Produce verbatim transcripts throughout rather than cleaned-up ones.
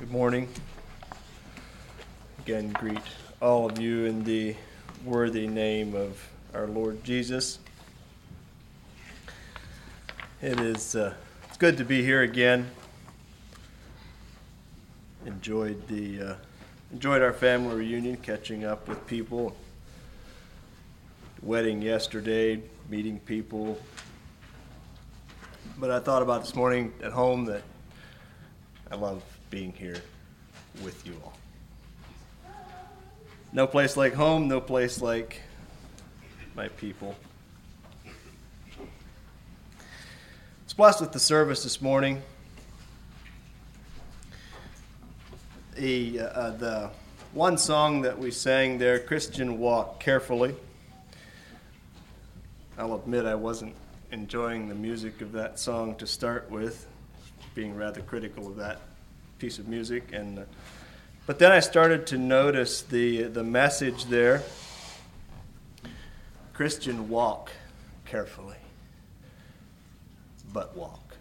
Good morning. Again, greet all of you in the worthy name of our Lord Jesus. It is uh, it's good to be here again. Enjoyed the uh, enjoyed our family reunion, catching up with people. Wedding yesterday, meeting people. But I thought about this morning at home that I love being here with you all. No place like home, no place like my people. I was blessed with the service this morning. The, uh, the one song that we sang there, Christian Walk Carefully. I'll admit I wasn't enjoying the music of that song to start with, being rather critical of that piece of music, and uh, but then I started to notice the the message there. Christian, walk carefully, but walk,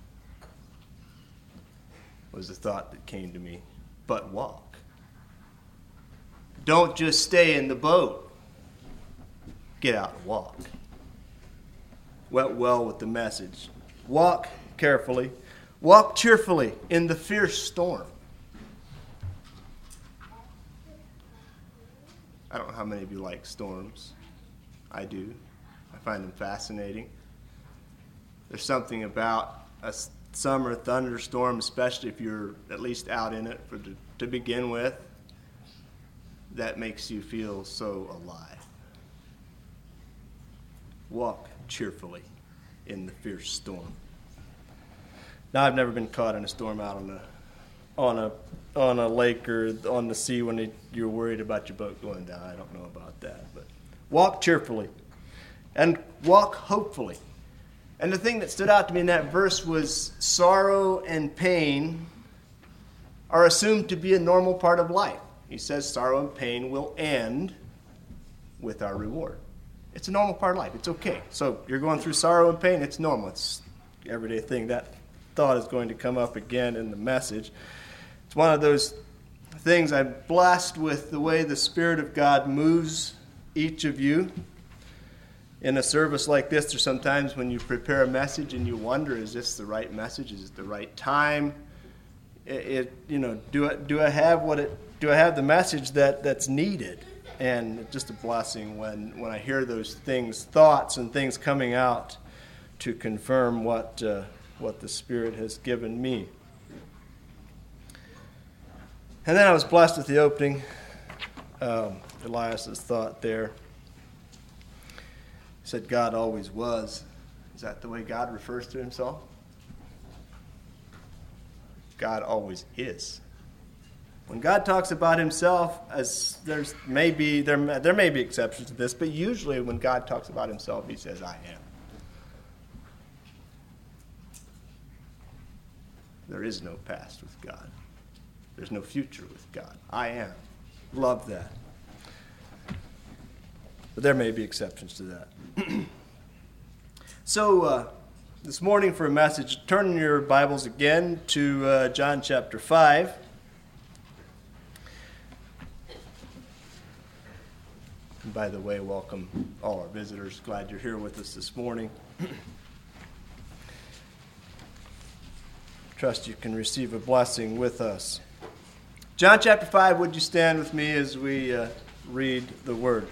was the thought that came to me. But walk. Don't just stay in the boat. Get out and walk. Went well with the message. Walk carefully. Walk cheerfully in the fierce storm. I don't know how many of you like storms. I do. I find them fascinating. There's something about a summer thunderstorm, especially if you're at least out in it for to, to begin with, that makes you feel so alive. Walk cheerfully in the fierce storm. Now, I've never been caught in a storm out on a on a on a lake or on the sea when it, you're worried about your boat going down. I don't know about that, but walk cheerfully and walk hopefully. And the thing that stood out to me in that verse was sorrow and pain are assumed to be a normal part of life. He says sorrow and pain will end with our reward. It's a normal part of life. It's okay. So you're going through sorrow and pain. It's normal. It's an everyday thing. That thought is going to come up again in the message. It's one of those things. I'm blessed with the way the Spirit of God moves each of you. In a service like this, there's sometimes when you prepare a message and you wonder, is this the right message? Is it the right time? It, it you know, do I, do I have what it? Do I have the message that, that's needed? And it's just a blessing when, when I hear those things, thoughts and things coming out to confirm what uh, what the Spirit has given me. And then I was blessed with the opening, um, Elias's thought there. He said God always was. Is that the way God refers to himself? God always is. When God talks about himself, as there's maybe there there may be exceptions to this, but usually when God talks about himself, he says, I am. There is no past with God. There's no future with God. I am. Love that. But there may be exceptions to that. So uh, this morning for a message, turn in your Bibles again to uh, John chapter five. And by the way, welcome all our visitors. Glad you're here with us this morning. Trust you can receive a blessing with us. John chapter five, would you stand with me as we uh, read the word?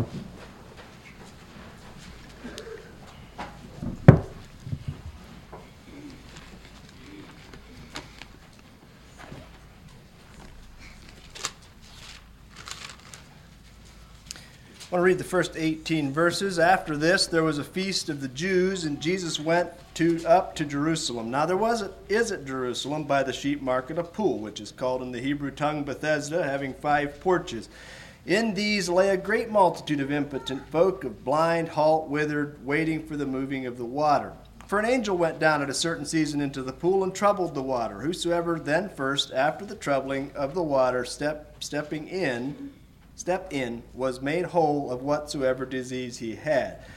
I want to read the first eighteen verses. After this, there was a feast of the Jews, and Jesus went to up to Jerusalem. Now there was a, is at Jerusalem by the sheep market a pool, which is called in the Hebrew tongue Bethesda, having five porches. In these lay a great multitude of impotent folk, of blind, halt, withered, waiting for the moving of the water. For an angel went down at a certain season into the pool and troubled the water. Whosoever then first, after the troubling of the water, step, stepping in, stepped in, was made whole of whatsoever disease he had.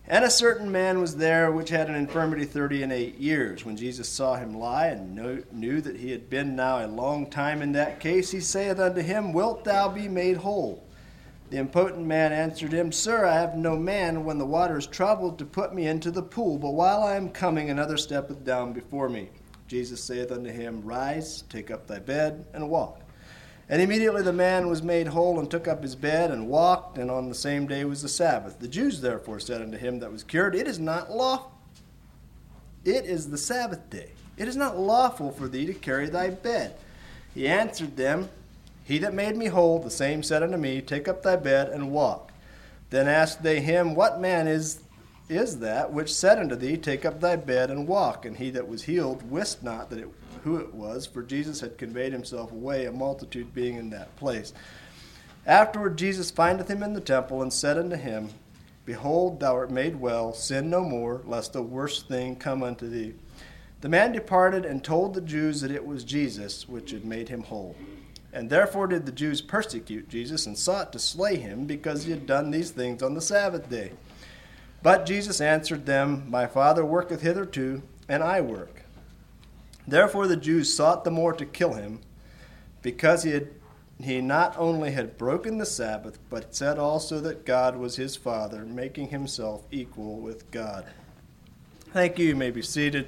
And a certain man was there which had an infirmity thirty and eight years. When Jesus saw him lie, and know, knew that he had been now a long time in that case, he saith unto him, Wilt thou be made whole? The impotent man answered him, Sir, I have no man, when the water is troubled, to put me into the pool. But while I am coming, another steppeth down before me. Jesus saith unto him, Rise, take up thy bed, and walk. And immediately the man was made whole, and took up his bed, and walked, and on the same day was the Sabbath. The Jews therefore said unto him that was cured, It is not lawful. It is the Sabbath day. It is not lawful for thee to carry thy bed. He answered them, He that made me whole, the same said unto me, Take up thy bed, and walk. Then asked they him, What man is is that which said unto thee, Take up thy bed, and walk? And he that was healed wist not that it who it was, for Jesus had conveyed himself away, a multitude being in that place. Afterward Jesus findeth him in the temple, and said unto him, Behold, thou art made well, sin no more, lest a worse thing come unto thee. The man departed, and told the Jews that it was Jesus which had made him whole. And therefore did the Jews persecute Jesus, and sought to slay him, because he had done these things on the Sabbath day. But Jesus answered them, My Father worketh hitherto, and I work. Therefore the Jews sought the more to kill him, because he had he not only had broken the Sabbath, but said also that God was his Father, making himself equal with God. Thank you. You may be seated.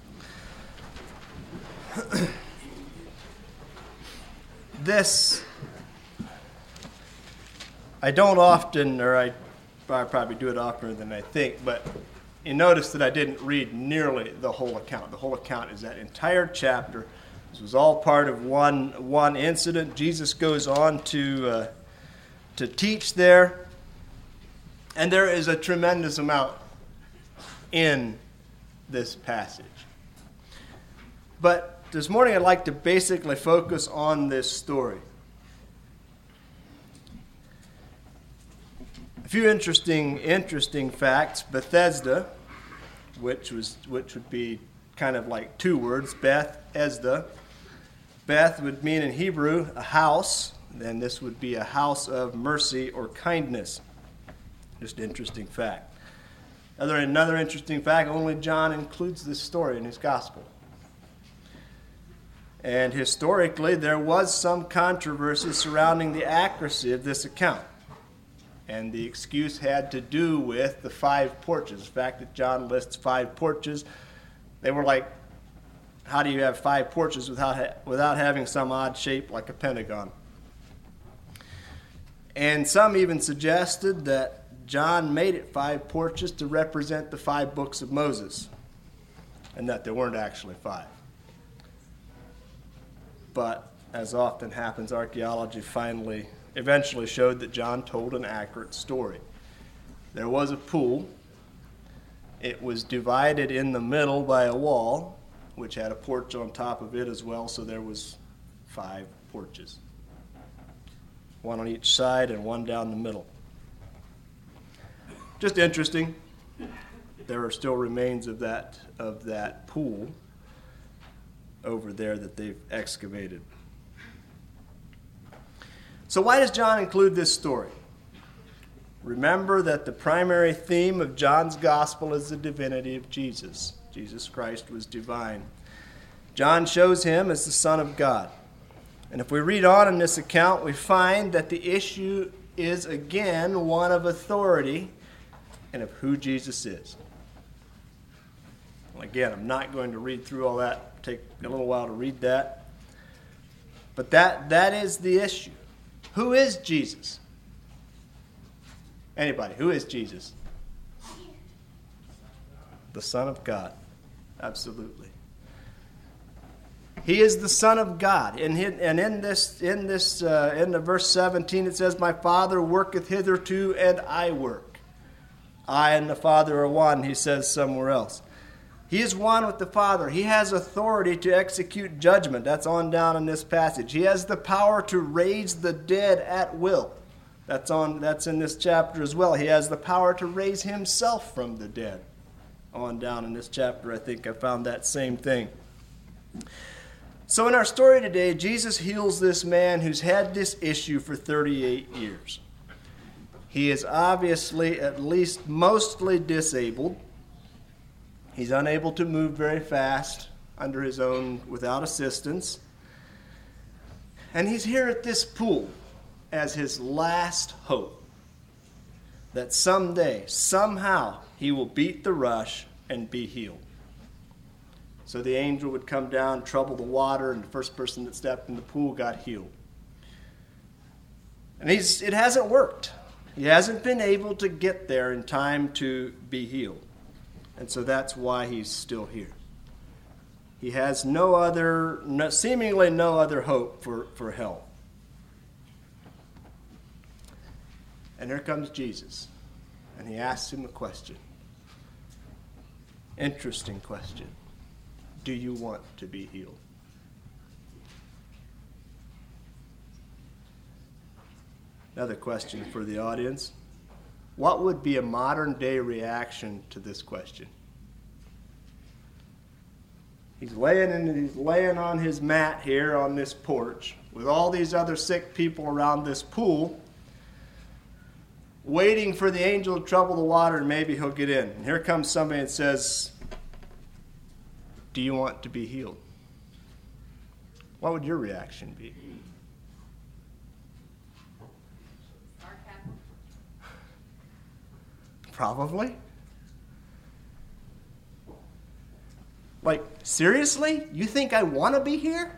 This, I don't often, or I, I probably do it oftener than I think, but you notice that I didn't read nearly the whole account. The whole account is that entire chapter. This was all part of one one incident. Jesus goes on to uh, to teach there, and there is a tremendous amount in this passage. But this morning I'd like to basically focus on this story. A few interesting interesting facts. Bethesda, which was which would be kind of like two words, Beth, Esda. Beth would mean in Hebrew a house, then this would be a house of mercy or kindness. Just an interesting fact. Another, another interesting fact, only John includes this story in his gospel. And historically, there was some controversy surrounding the accuracy of this account. And the excuse had to do with the five porches. The fact that John lists five porches, they were like, how do you have five porches without ha- without having some odd shape like a pentagon? And some even suggested that John made it five porches to represent the five books of Moses, and that there weren't actually five. But as often happens, archaeology finally eventually showed that John told an accurate story. There was a pool. It was divided in the middle by a wall, which had a porch on top of it as well, so there was five porches. One on each side and one down the middle. Just interesting. There are still remains of that of that pool over there that they've excavated. So why does John include this story? Remember that the primary theme of John's gospel is the divinity of Jesus. Jesus Christ was divine. John shows him as the Son of God. And if we read on in this account, we find that the issue is again one of authority and of who Jesus is. Well, again, I'm not going to read through all that. It'll take a little while to read that. But that that is the issue. Who is Jesus? Anybody, who is Jesus? The Son of God. Absolutely. He is the Son of God. And in this, in this, uh, in the verse seventeen, it says, My Father worketh hitherto, and I work. I and the Father are one, he says somewhere else. He is one with the Father. He has authority to execute judgment. That's on down in this passage. He has the power to raise the dead at will. That's on. That's in this chapter as well. He has the power to raise himself from the dead. On down in this chapter, I think I found that same thing. So in our story today, Jesus heals this man who's had this issue for thirty-eight years. He is obviously at least mostly disabled. He's unable to move very fast under his own without assistance. And he's here at this pool as his last hope that someday, somehow, he will beat the rush and be healed. So the angel would come down, trouble the water, and the first person that stepped in the pool got healed. And he's, it hasn't worked. He hasn't been able to get there in time to be healed. And so that's why he's still here. He has no other, no, seemingly no other hope for, for help. And here comes Jesus. And he asks him a question. Interesting question. Do you want to be healed? Another question for the audience. What would be a modern day reaction to this question? He's laying in, he's laying on his mat here on this porch with all these other sick people around this pool, waiting for the angel to trouble the water and maybe he'll get in. And here comes somebody and says, do you want to be healed? What would your reaction be? Probably. Like, seriously? You think I want to be here?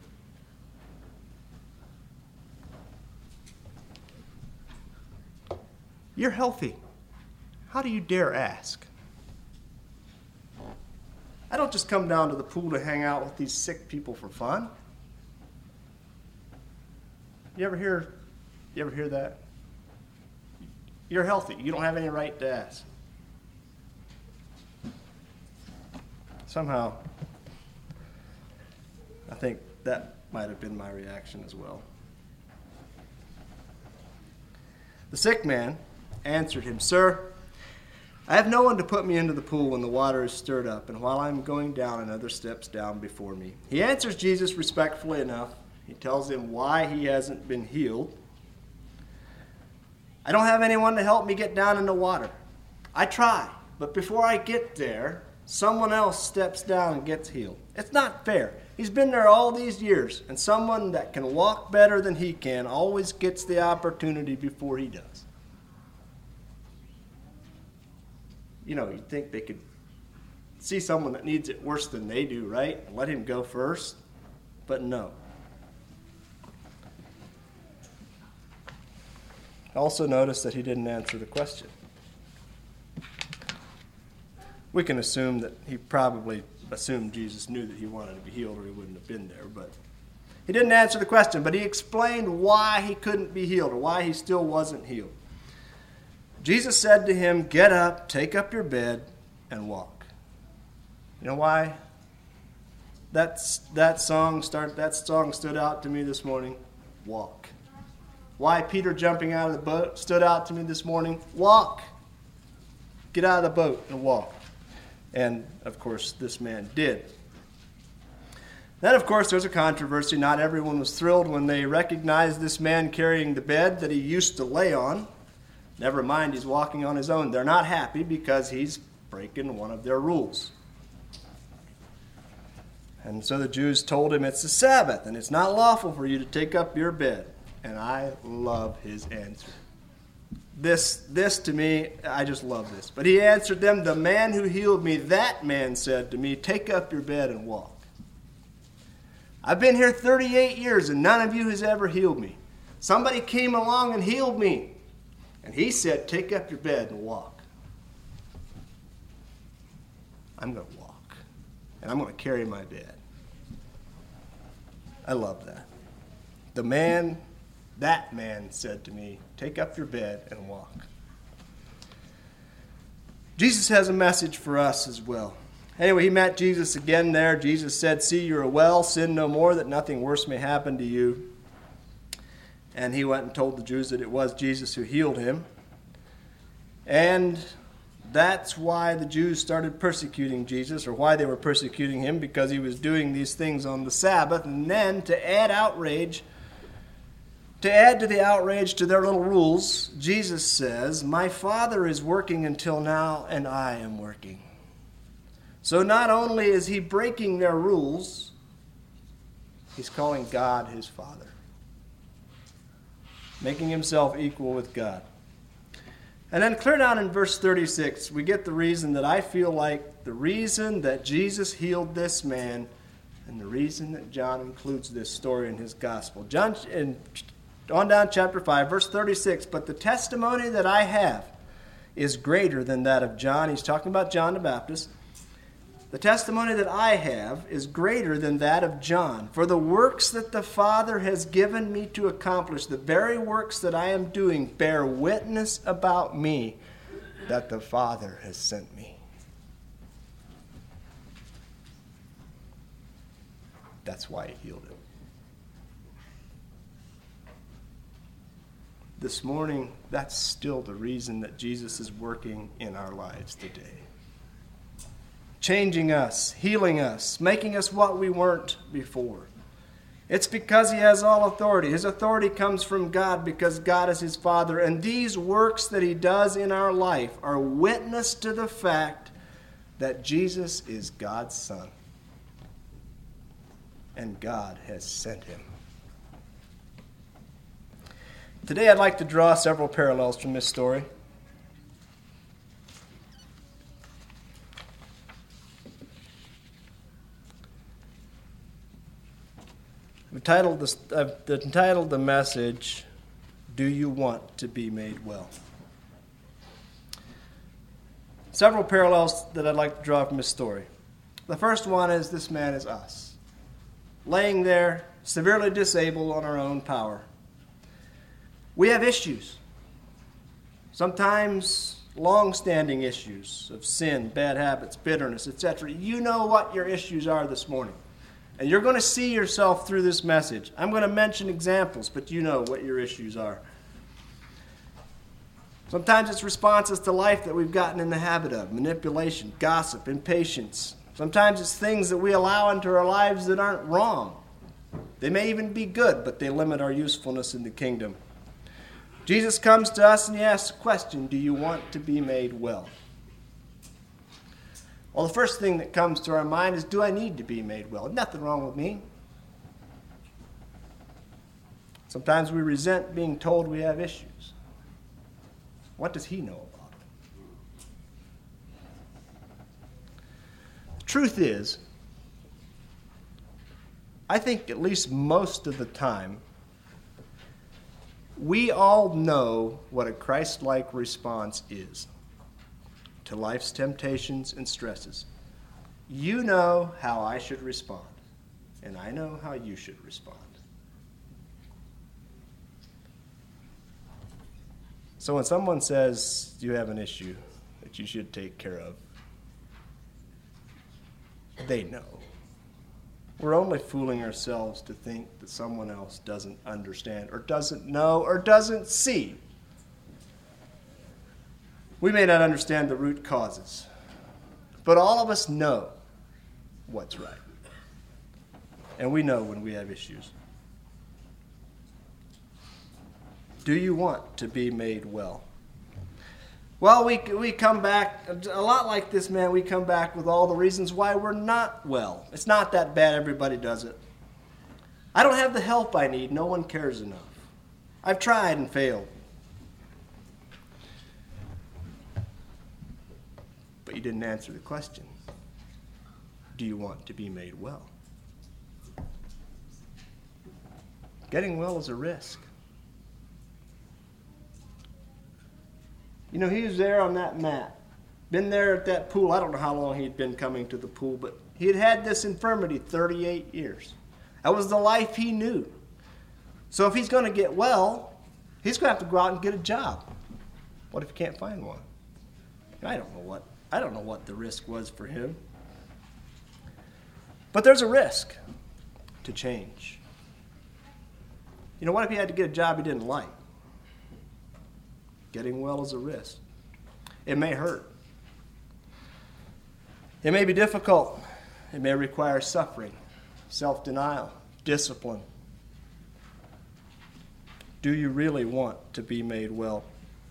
You're healthy. How do you dare ask? I don't just come down to the pool to hang out with these sick people for fun. You ever hear, you ever hear that? You're healthy. You don't have any right to ask. Somehow, I think that might have been my reaction as well. The sick man answered him, Sir, I have no one to put me into the pool when the water is stirred up, and while I am going down, another steps down before me. He answers Jesus respectfully enough. He tells him why he hasn't been healed. I don't have anyone to help me get down in the water. I try, but before I get there, someone else steps down and gets healed. It's not fair. He's been there all these years, and someone that can walk better than he can always gets the opportunity before he does. You know, you'd think they could see someone that needs it worse than they do, right? And let him go first. But no. Also notice that he didn't answer the question. We can assume that he probably assumed Jesus knew that he wanted to be healed or he wouldn't have been there. But he didn't answer the question, but he explained why he couldn't be healed or why he still wasn't healed. Jesus said to him, get up, take up your bed, and walk. You know why? That's, that, song start, that song stood out to me this morning. Walk. Why Peter jumping out of the boat stood out to me this morning. Walk. Get out of the boat and walk. And, of course, this man did. Then, of course, there's a controversy. Not everyone was thrilled when they recognized this man carrying the bed that he used to lay on. Never mind, he's walking on his own. They're not happy because he's breaking one of their rules. And so the Jews told him it's the Sabbath, and it's not lawful for you to take up your bed. And I love his answer. This, this to me, I just love this. But he answered them, the man who healed me, that man said to me, take up your bed and walk. I've been here thirty-eight years and none of you has ever healed me. Somebody came along and healed me. And he said, take up your bed and walk. I'm going to walk. And I'm going to carry my bed. I love that. The man, that man said to me, take up your bed and walk. Jesus has a message for us as well. Anyway, he met Jesus again there. Jesus said, see, you are well, sin no more, that nothing worse may happen to you. And he went and told the Jews that it was Jesus who healed him. And that's why the Jews started persecuting Jesus, or why they were persecuting him, because he was doing these things on the Sabbath. And then, to add outrage To add to the outrage to their little rules, Jesus says, "My Father is working until now, and I am working." So not only is he breaking their rules, he's calling God his Father, making himself equal with God. And then clear down in verse thirty-six, we get the reason that I feel like the reason that Jesus healed this man and the reason that John includes this story in his gospel. John, in, on down chapter five, verse thirty-six, "But the testimony that I have is greater than that of John." He's talking about John the Baptist. "The testimony that I have is greater than that of John. For the works that the Father has given me to accomplish, the very works that I am doing, bear witness about me that the Father has sent me." That's why he healed him. This morning, that's still the reason that Jesus is working in our lives today. Changing us, healing us, making us what we weren't before. It's because he has all authority. His authority comes from God because God is his Father. And these works that he does in our life are witness to the fact that Jesus is God's Son. And God has sent him. Today I'd like to draw several parallels from this story. I've entitled, this, I've entitled the message, "Do You Want to Be Made Well?" Several parallels that I'd like to draw from this story. The first one is this man is us, laying there, severely disabled on our own power. We have issues, sometimes long-standing issues of sin, bad habits, bitterness, et cetera. You know what your issues are this morning. And you're going to see yourself through this message. I'm going to mention examples, but you know what your issues are. Sometimes it's responses to life that we've gotten in the habit of: manipulation, gossip, impatience. Sometimes it's things that we allow into our lives that aren't wrong. They may even be good, but they limit our usefulness in the kingdom. Jesus comes to us and he asks the question, do you want to be made well? Well, the first thing that comes to our mind is, do I need to be made well? Nothing wrong with me. Sometimes we resent being told we have issues. What does he know about it? The truth is, I think at least most of the time, we all know what a Christ-like response is to life's temptations and stresses. You know how I should respond, and I know how you should respond. So when someone says you have an issue that you should take care of, they know. We're only fooling ourselves to think that someone else doesn't understand or doesn't know or doesn't see. We may not understand the root causes, but all of us know what's right. And we know when we have issues. Do you want to be made well? Well, we we come back, a lot like this man, we come back with all the reasons why we're not well. It's not that bad, everybody does it. I don't have the help I need, no one cares enough. I've tried and failed. But you didn't answer the question. Do you want to be made well? Getting well is a risk. You know, he was there on that mat, been there at that pool. I don't know how long he'd been coming to the pool, but he had had this infirmity thirty-eight years. That was the life he knew. So if he's going to get well, he's going to have to go out and get a job. What if he can't find one? I don't know what. I don't know what the risk was for him. But there's a risk to change. You know, what if he had to get a job he didn't like? Getting well is a risk. It may hurt. It may be difficult. It may require suffering, self-denial, discipline. Do you really want to be made well?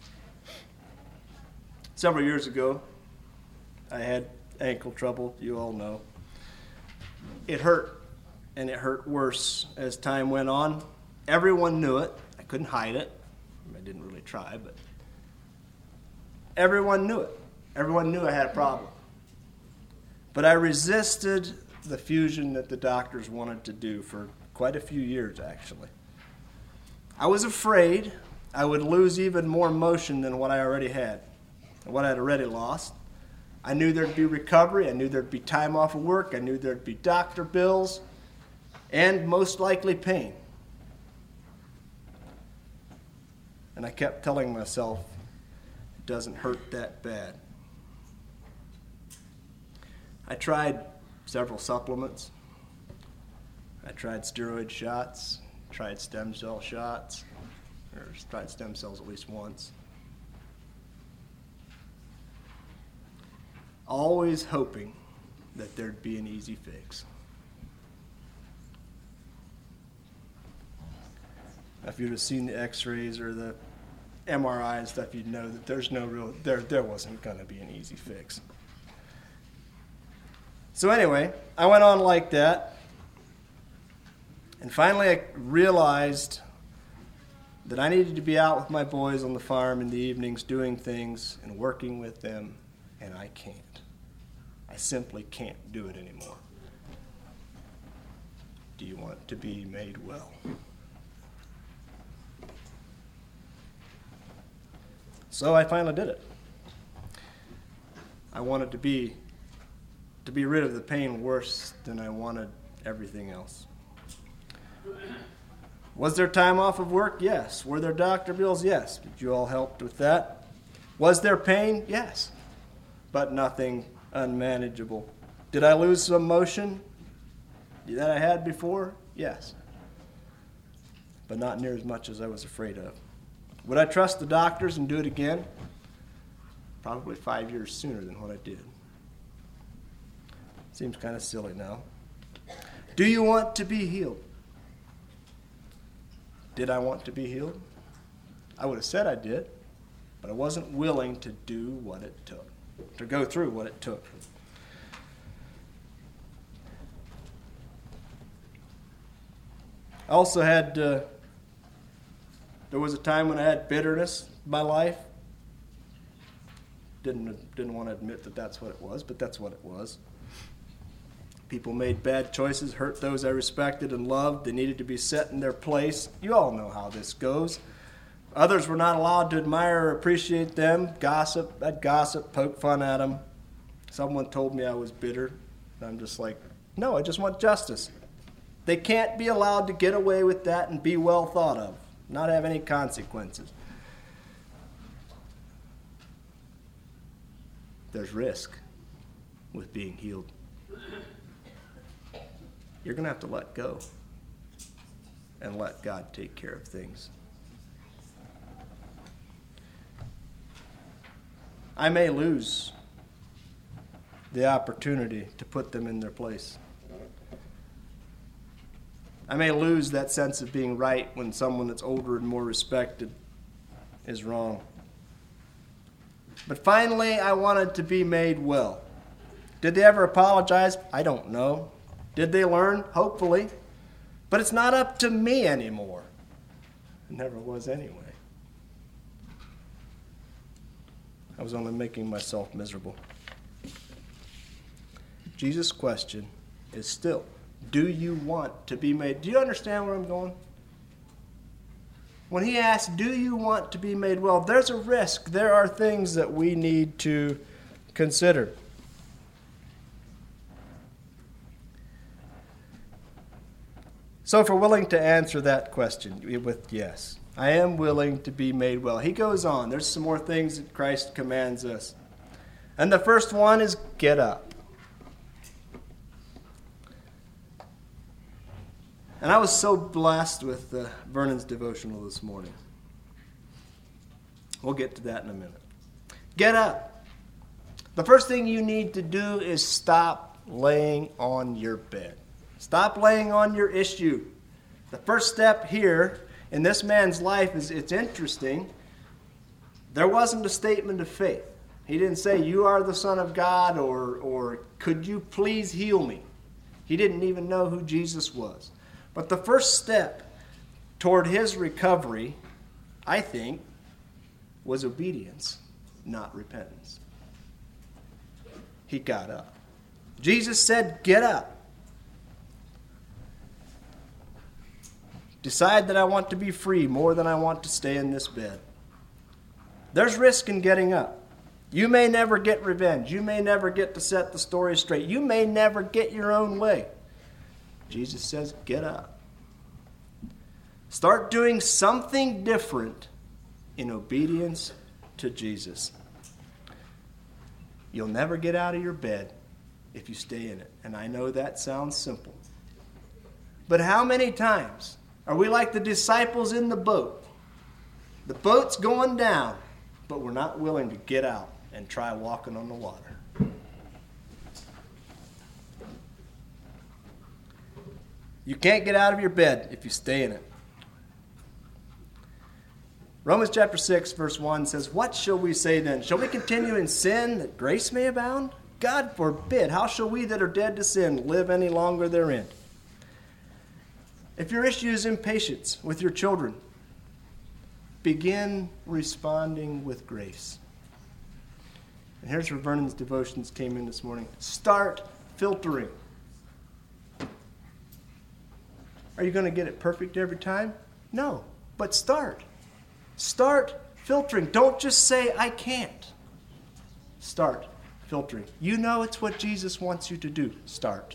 Several years ago, I had ankle trouble, you all know. It hurt, and it hurt worse as time went on. Everyone knew it. I couldn't hide it. I didn't really try, but everyone knew it. Everyone knew I had a problem. But I resisted the fusion that the doctors wanted to do for quite a few years, actually. I was afraid I would lose even more motion than what I already had, what I'd already lost. I knew there'd be recovery. I knew there'd be time off of work. I knew there'd be doctor bills and most likely pain. And I kept telling myself, it doesn't hurt that bad. I tried several supplements. I tried steroid shots, tried stem cell shots, or tried stem cells at least once. Always hoping that there'd be an easy fix. If you'd have seen the x-rays or the M R I and stuff, you'd know that there's no real, there, there wasn't going to be an easy fix. So anyway, I went on like that. And finally I realized that I needed to be out with my boys on the farm in the evenings doing things and working with them, and I can't. I simply can't do it anymore. Do you want to be made well? So I finally did it. I wanted to be to be rid of the pain worse than I wanted everything else. Was there time off of work? Yes. Were there doctor bills? Yes. Did you all help with that? Was there pain? Yes. But nothing unmanageable. Did I lose some motion that I had before? Yes. But not near as much as I was afraid of. Would I trust the doctors and do it again? Probably five years sooner than what I did. Seems kind of silly now. Do you want to be healed? Did I want to be healed? I would have said I did, but I wasn't willing to do what it took, to go through what it took. I also had, uh, there was a time when I had bitterness in my life. Didn't, didn't want to admit that that's what it was, but that's what it was. People made bad choices, hurt those I respected and loved. They needed to be set in their place. You all know how this goes. Others were not allowed to admire or appreciate them. Gossip, I'd gossip, poke fun at them. Someone told me I was bitter. And I'm just like, no, I just want justice. They can't be allowed to get away with that and be well thought of, not have any consequences. There's risk with being healed. You're going to have to let go and let God take care of things. I may lose the opportunity to put them in their place. I may lose that sense of being right when someone that's older and more respected is wrong. But finally, I wanted to be made well. Did they ever apologize? I don't know. Did they learn? Hopefully. But it's not up to me anymore. It never was anyway. I was only making myself miserable. Jesus' question is still, do you want to be made? Do you understand where I'm going? When he asks, do you want to be made well? There's a risk. There are things that we need to consider. So if we're willing to answer that question with yes, I am willing to be made well. He goes on. There's some more things that Christ commands us. And the first one is get up. And I was so blessed with uh, Vernon's devotional this morning. We'll get to that in a minute. Get up. The first thing you need to do is stop laying on your bed. Stop laying on your issue. The first step here In this man's life, it's interesting, there wasn't a statement of faith. He didn't say, you are the Son of God, or, or could you please heal me? He didn't even know who Jesus was. But the first step toward his recovery, I think, was obedience, not repentance. He got up. Jesus said, get up. Decide that I want to be free more than I want to stay in this bed. There's risk in getting up. You may never get revenge. You may never get to set the story straight. You may never get your own way. Jesus says, get up. Start doing something different in obedience to Jesus. You'll never get out of your bed if you stay in it. And I know that sounds simple. But how many times are we like the disciples in the boat? The boat's going down, but we're not willing to get out and try walking on the water. You can't get out of your bed if you stay in it. Romans chapter six, verse one says, what shall we say then? Shall we continue in sin that grace may abound? God forbid. How shall we that are dead to sin live any longer therein? If your issue is impatience with your children, begin responding with grace. And here's where Vernon's devotions came in this morning. Start filtering. Are you going to get it perfect every time? No, but start. Start filtering. Don't just say, I can't. Start filtering. You know it's what Jesus wants you to do. Start.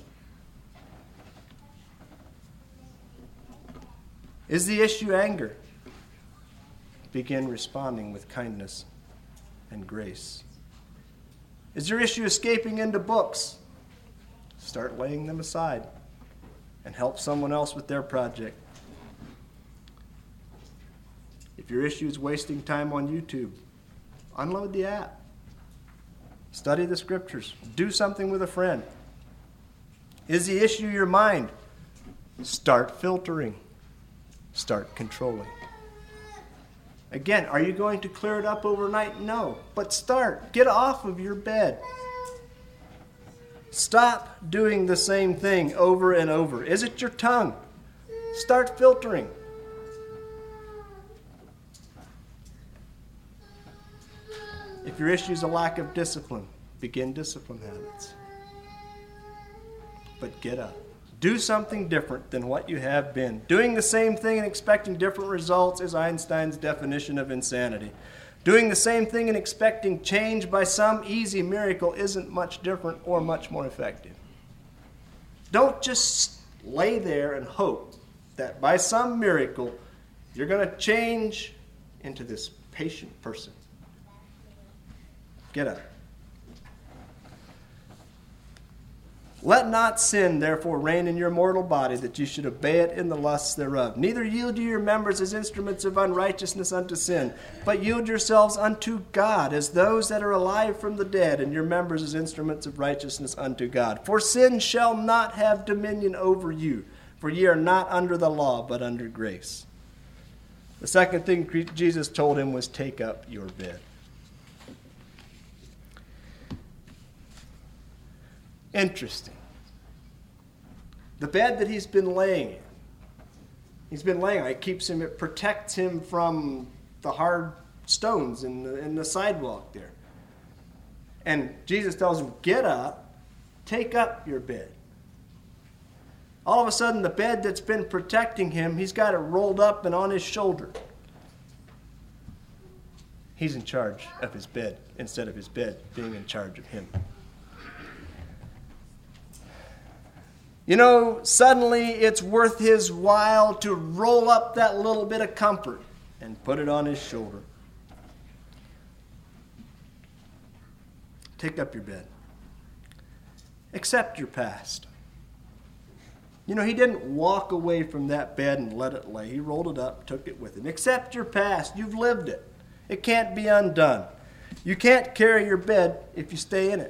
Is the issue anger? Begin responding with kindness and grace. Is your issue escaping into books? Start laying them aside and help someone else with their project. If your issue is wasting time on YouTube, unload the app. Study the scriptures. Do something with a friend. Is the issue your mind? Start filtering. Start controlling. Again, are you going to clear it up overnight? No. But start. Get off of your bed. Stop doing the same thing over and over. Is it your tongue? Start filtering. If your issue is a lack of discipline, begin discipline habits. But get up. Do something different than what you have been. Doing the same thing and expecting different results is Einstein's definition of insanity. Doing the same thing and expecting change by some easy miracle isn't much different or much more effective. Don't just lay there and hope that by some miracle you're going to change into this patient person. Get up. Let not sin, therefore, reign in your mortal body, that you should obey it in the lusts thereof. Neither yield you your members as instruments of unrighteousness unto sin, but yield yourselves unto God as those that are alive from the dead, and your members as instruments of righteousness unto God. For sin shall not have dominion over you, for ye are not under the law, but under grace. The second thing Jesus told him was, take up your bed. Interesting. The bed that he's been laying in, he's been laying on, it keeps him, it protects him from the hard stones in the, in the sidewalk there. And Jesus tells him, get up, take up your bed. All of a sudden, the bed that's been protecting him, he's got it rolled up and on his shoulder. He's in charge of his bed instead of his bed being in charge of him. You know, suddenly it's worth his while to roll up that little bit of comfort and put it on his shoulder. Take up your bed. Accept your past. You know, he didn't walk away from that bed and let it lay. He rolled it up, took it with him. Accept your past. You've lived it. It can't be undone. You can't carry your bed if you stay in it.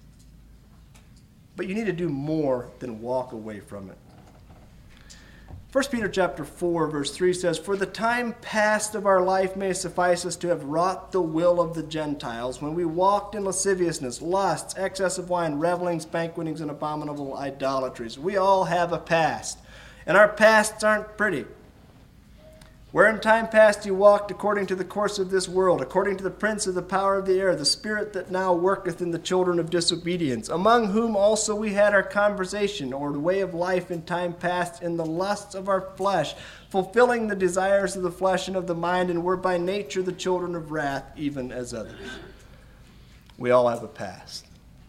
But you need to do more than walk away from it. First Peter chapter four, verse three says, "For the time past of our life may suffice us to have wrought the will of the Gentiles, when we walked in lasciviousness, lusts, excess of wine, revelings, banquetings, and abominable idolatries." We all have a past, and our pasts aren't pretty. "Where in time past you walked according to the course of this world, according to the prince of the power of the air, the spirit that now worketh in the children of disobedience, among whom also we had our conversation, or the way of life in time past, in the lusts of our flesh, fulfilling the desires of the flesh and of the mind, and were by nature the children of wrath, even as others." We all have a past.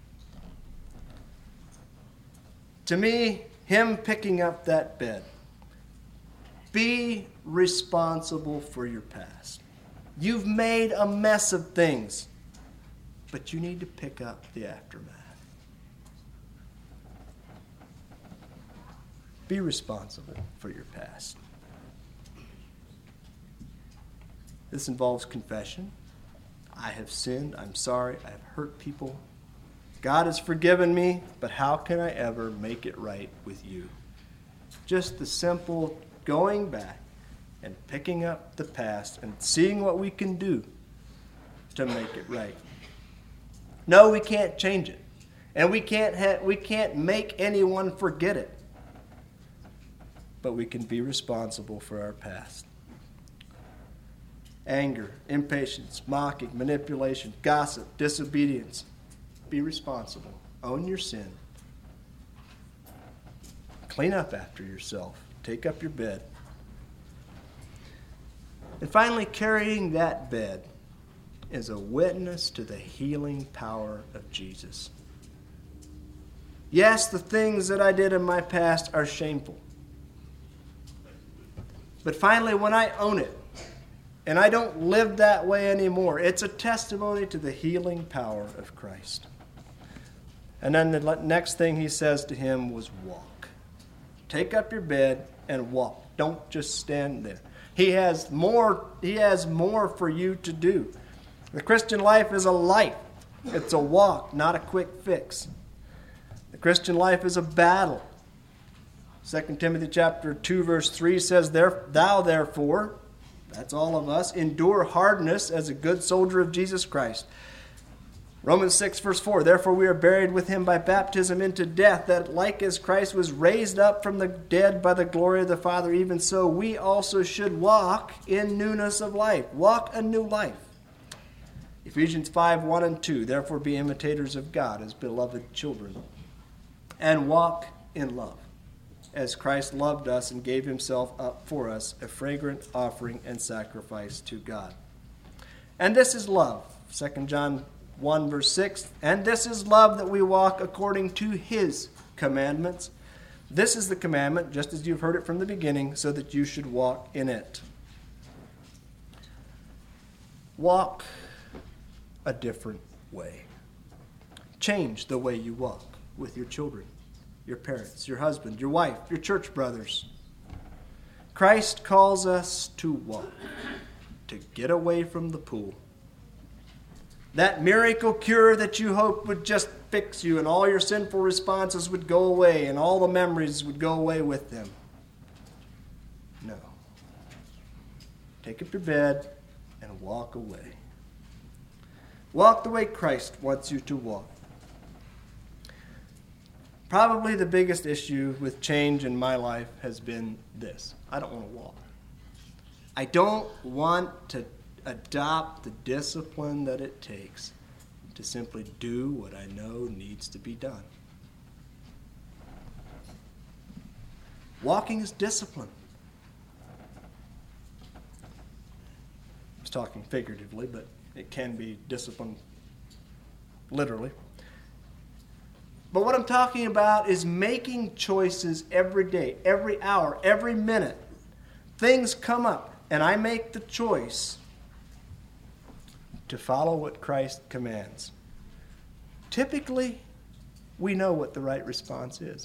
To me, him picking up that bed, be responsible for your past. You've made a mess of things, but you need to pick up the aftermath. Be responsible for your past. This involves confession. I have sinned. I'm sorry. I have hurt people. God has forgiven me, but how can I ever make it right with you? Just the simple going back and picking up the past and seeing what we can do to make it right. No, we can't change it. And we can't ha- we can't make anyone forget it. But we can be responsible for our past. Anger, impatience, mocking, manipulation, gossip, disobedience. Be responsible. Own your sin. Clean up after yourself. Take up your bed. And finally, carrying that bed is a witness to the healing power of Jesus. Yes, the things that I did in my past are shameful. But finally, when I own it, and I don't live that way anymore, it's a testimony to the healing power of Christ. And then the next thing he says to him was walk. Take up your bed and walk. Don't just stand there. He has more, he has more for you to do. The Christian life is a life. It's a walk, not a quick fix. The Christian life is a battle. Second Timothy chapter two, verse three says, "Thou therefore," that's all of us, "endure hardness as a good soldier of Jesus Christ." Romans six, verse four, "Therefore we are buried with him by baptism into death, that like as Christ was raised up from the dead by the glory of the Father, even so we also should walk in newness of life." Walk a new life. Ephesians five, one and two, "Therefore be imitators of God as beloved children, and walk in love, as Christ loved us and gave himself up for us, a fragrant offering and sacrifice to God." And this is love. Second John one, verse six, "And this is love, that we walk according to his commandments. This is the commandment, just as you've heard it from the beginning, so that you should walk in it." Walk a different way. Change the way you walk with your children, your parents, your husband, your wife, your church brothers. Christ calls us to walk, to get away from the pool. That miracle cure that you hoped would just fix you and all your sinful responses would go away and all the memories would go away with them. No. Take up your bed and walk away. Walk the way Christ wants you to walk. Probably the biggest issue with change in my life has been this. I don't want to walk. I don't want to adopt the discipline that it takes to simply do what I know needs to be done. Walking is discipline. I was talking figuratively, but it can be discipline literally. But what I'm talking about is making choices every day, every hour, every minute. Things come up, and I make the choice to follow what Christ commands. Typically, we know what the right response is.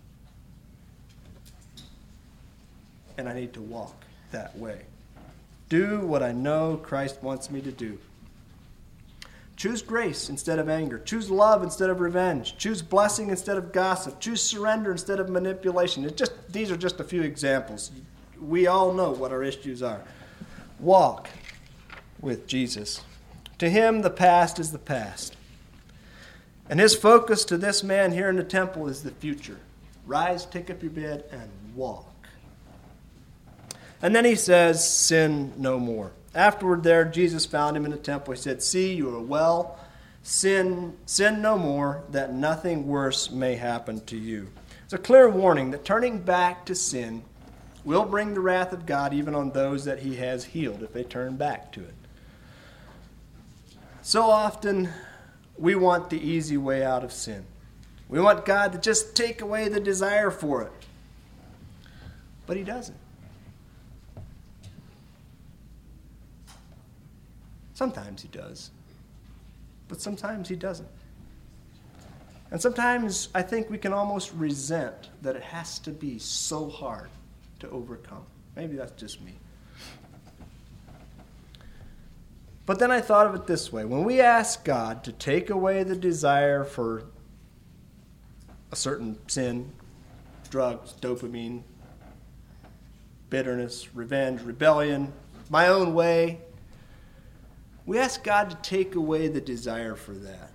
And I need to walk that way. Do what I know Christ wants me to do. Choose grace instead of anger. Choose love instead of revenge. Choose blessing instead of gossip. Choose surrender instead of manipulation. It just these are just a few examples. We all know what our issues are. Walk with Jesus. To him, the past is the past. And his focus to this man here in the temple is the future. Rise, take up your bed, and walk. And then he says, sin no more. Afterward there, Jesus found him in the temple. He said, see, you are well. Sin, sin no more, that nothing worse may happen to you. It's a clear warning that turning back to sin will bring the wrath of God even on those that he has healed if they turn back to it. So often, we want the easy way out of sin. We want God to just take away the desire for it. But he doesn't. Sometimes he does. But sometimes he doesn't. And sometimes I think we can almost resent that it has to be so hard to overcome. Maybe that's just me. But then I thought of it this way. When we ask God to take away the desire for a certain sin, drugs, dopamine, bitterness, revenge, rebellion, my own way, we ask God to take away the desire for that.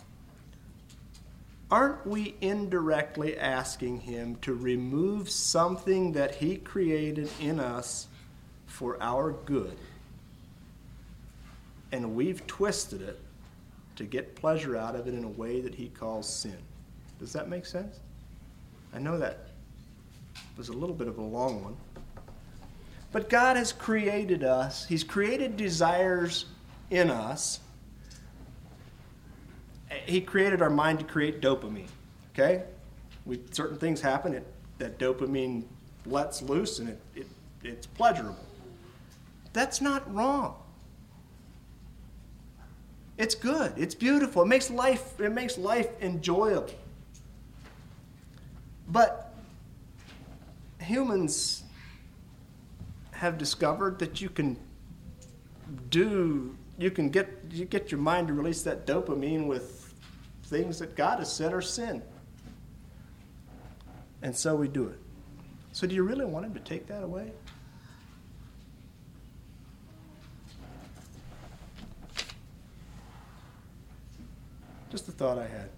Aren't we indirectly asking him to remove something that he created in us for our good? And we've twisted it to get pleasure out of it in a way that he calls sin. Does that make sense? I know that was a little bit of a long one. But God has created us. He's created desires in us. He created our mind to create dopamine. Okay? We, certain things happen, it, that dopamine lets loose and it, it, it's pleasurable. That's not wrong. It's good. It's beautiful. It makes life, it makes life enjoyable. But humans have discovered that you can do, you can get, you get your mind to release that dopamine with things that God has said are sin. And so we do it. So do you really want him to take that away? Just a thought I had.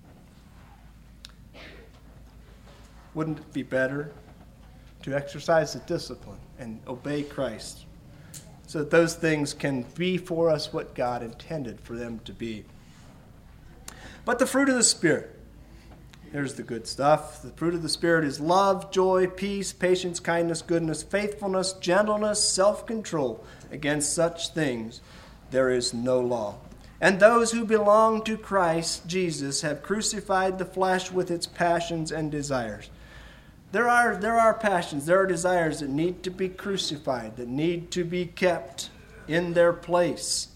Wouldn't it be better to exercise the discipline and obey Christ so that those things can be for us what God intended for them to be? But the fruit of the Spirit, here's the good stuff. The fruit of the Spirit is love, joy, peace, patience, kindness, goodness, faithfulness, gentleness, self-control. Against such things there is no law. And those who belong to Christ Jesus have crucified the flesh with its passions and desires. There are, there are passions, there are desires that need to be crucified, that need to be kept in their place.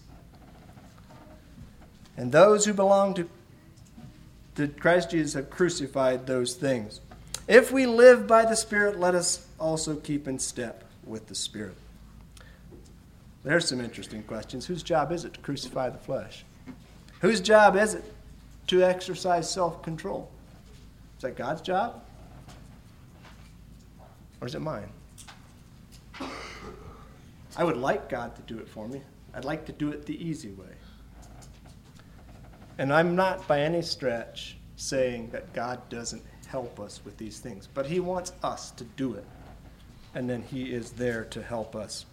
And those who belong to, to Christ Jesus have crucified those things. If we live by the Spirit, let us also keep in step with the Spirit. There's some interesting questions. Whose job is it to crucify the flesh? Whose job is it to exercise self-control? Is that God's job? Or is it mine? I would like God to do it for me. I'd like to do it the easy way. And I'm not by any stretch saying that God doesn't help us with these things, but he wants us to do it. And then he is there to help us.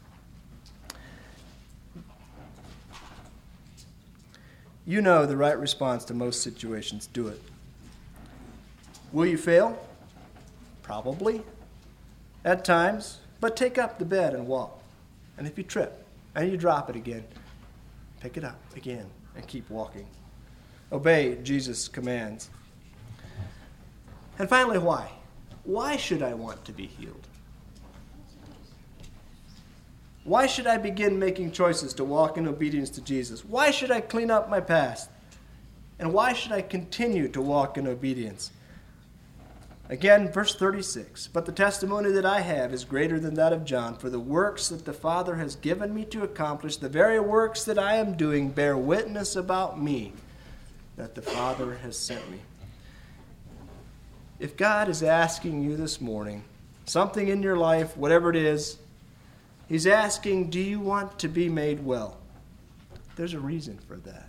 You know the right response to most situations. Do it. Will you fail? Probably. At times. But take up the bed and walk. And if you trip and you drop it again, pick it up again and keep walking. Obey Jesus' commands. And finally, why? Why should I want to be healed? Why should I begin making choices to walk in obedience to Jesus? Why should I clean up my past? And why should I continue to walk in obedience? Again, verse thirty-six, but the testimony that I have is greater than that of John, for the works that the Father has given me to accomplish, the very works that I am doing, bear witness about me, that the Father has sent me. If God is asking you this morning, something in your life, whatever it is, He's asking, do you want to be made well? There's a reason for that.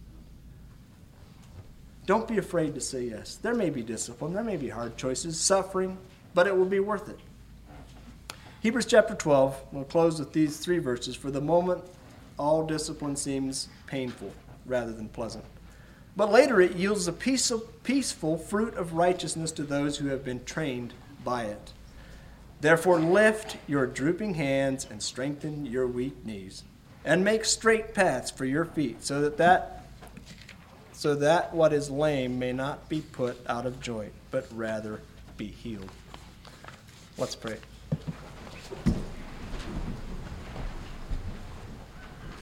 Don't be afraid to say yes. There may be discipline, there may be hard choices, suffering, but it will be worth it. Hebrews chapter twelve, we'll close with these three verses. For the moment, all discipline seems painful rather than pleasant. But later it yields a peaceful fruit of righteousness to those who have been trained by it. Therefore lift your drooping hands and strengthen your weak knees, and make straight paths for your feet, so that that so that what is lame may not be put out of joint, but rather be healed. Let's pray.